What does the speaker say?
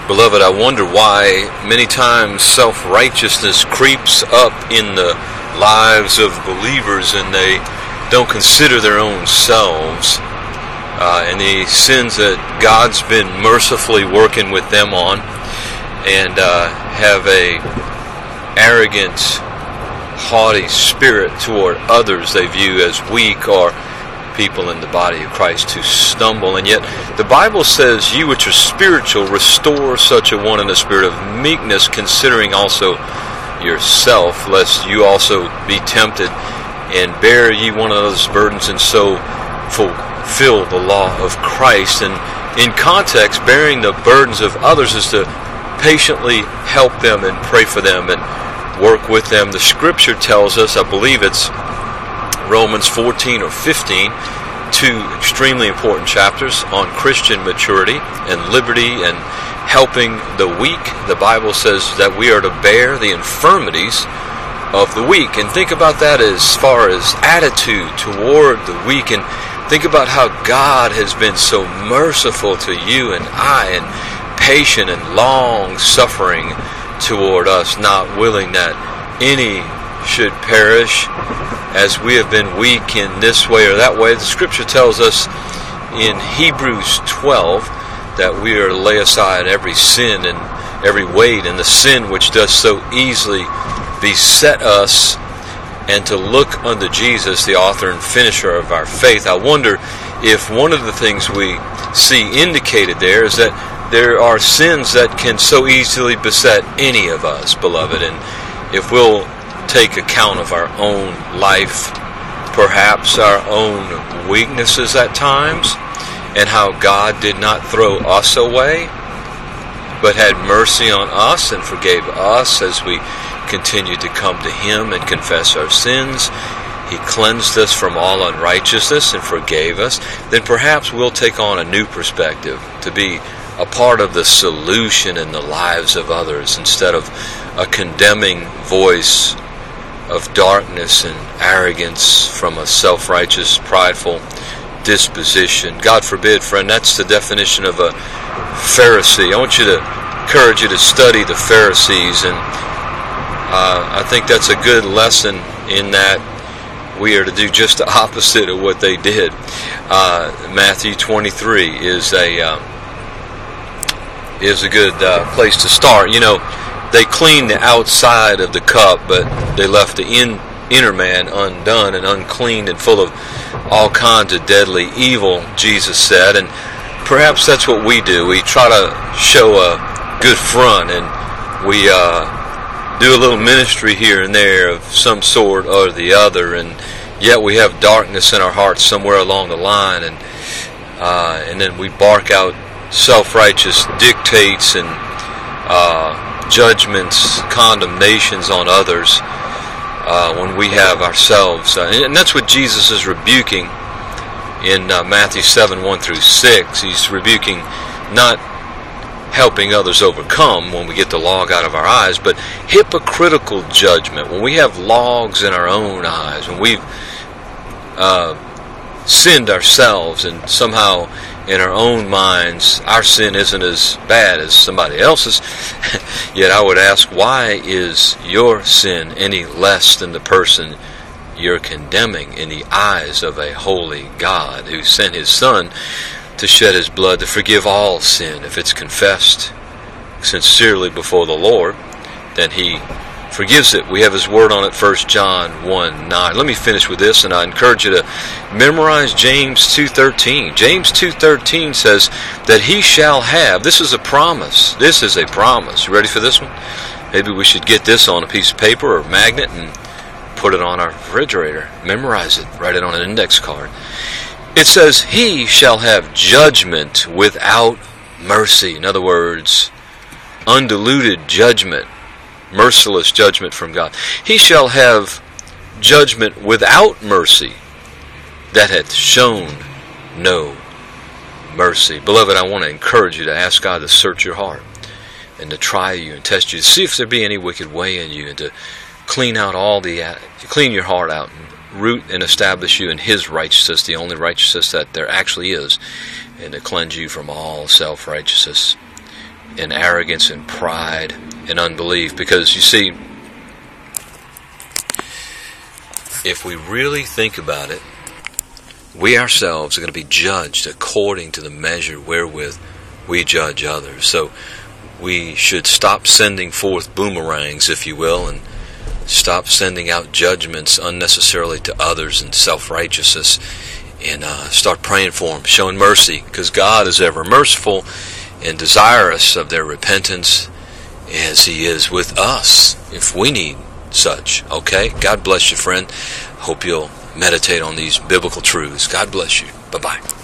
Beloved, I wonder why many times self-righteousness creeps up in the lives of believers and they don't consider their own selves and the sins that God's been mercifully working with them on, and have a arrogant, haughty spirit toward others they view as weak or people in the body of Christ who stumble. And yet the Bible says, "You which are spiritual, restore such a one in a spirit of meekness, considering also yourself, lest you also be tempted, and bear ye one another's burdens, and so fulfill the law of Christ." And in context, bearing the burdens of others is to patiently help them and pray for them and work with them. The Scripture tells us, I believe it's Romans 14 or 15, two extremely important chapters on Christian maturity and liberty and helping the weak. The Bible says that we are to bear the infirmities of the weak. And think about that as far as attitude toward the weak, and think about how God has been so merciful to you and I, and patient and long-suffering toward us, not willing that any should perish, as we have been weak in this way or that way. The Scripture tells us in Hebrews 12 that we are to lay aside every sin and every weight and the sin which does so easily beset us, and to look unto Jesus, the author and finisher of our faith. I wonder if one of the things we see indicated there is that there are sins that can so easily beset any of us, beloved, and if we'll take account of our own life, perhaps our own weaknesses at times, and how God did not throw us away, but had mercy on us and forgave us as we continued to come to Him and confess our sins. He cleansed us from all unrighteousness and forgave us. Then perhaps we'll take on a new perspective, to be a part of the solution in the lives of others, instead of a condemning voice of darkness and arrogance from a self-righteous, prideful disposition. God forbid, friend, that's the definition of a Pharisee. I want you to encourage you to study the Pharisees, and I think that's a good lesson in that we are to do just the opposite of what they did. Matthew 23 is a good place to start. You know, they cleaned the outside of the cup, but they left the inner man undone and unclean and full of all kinds of deadly evil, Jesus said. And perhaps that's what we do. We try to show a good front, and we do a little ministry here and there of some sort or the other, and yet we have darkness in our hearts somewhere along the line, and then we bark out self-righteous dictates and judgments, condemnations on others when we have ourselves. And that's what Jesus is rebuking in Matthew 7, 1 through 6. He's rebuking not helping others overcome when we get the log out of our eyes, but hypocritical judgment. When we have logs in our own eyes, when we've sinned ourselves, and somehow in our own minds our sin isn't as bad as somebody else's, yet I would ask, why is your sin any less than the person you're condemning in the eyes of a holy God who sent His Son to shed His blood to forgive all sin? If it's confessed sincerely before the Lord, then He forgives it. We have His word on it, 1 John 1:9. Let me finish with this, and I encourage you to memorize James 2:13. James 2:13 says that he shall have. This is a promise. This is a promise. You ready for this one? Maybe we should get this on a piece of paper or magnet and put it on our refrigerator. Memorize it. Write it on an index card. It says, he shall have judgment without mercy. In other words, undiluted judgment. Merciless judgment from God. He shall have judgment without mercy, that hath shown no mercy. Beloved, I want to encourage you to ask God to search your heart and to try you and test you, to see if there be any wicked way in you, and to clean your heart out and root and establish you in His righteousness, the only righteousness that there actually is, and to cleanse you from all self-righteousness. and arrogance and pride and unbelief. Because you see, if we really think about it, we ourselves are going to be judged according to the measure wherewith we judge others. So we should stop sending forth boomerangs, if you will, and stop sending out judgments unnecessarily to others in self-righteousness, and start praying for them, showing mercy, because God is ever merciful and desirous of their repentance, as He is with us if we need such. Okay? God bless you, friend. Hope you'll meditate on these biblical truths. God bless you. Bye-bye.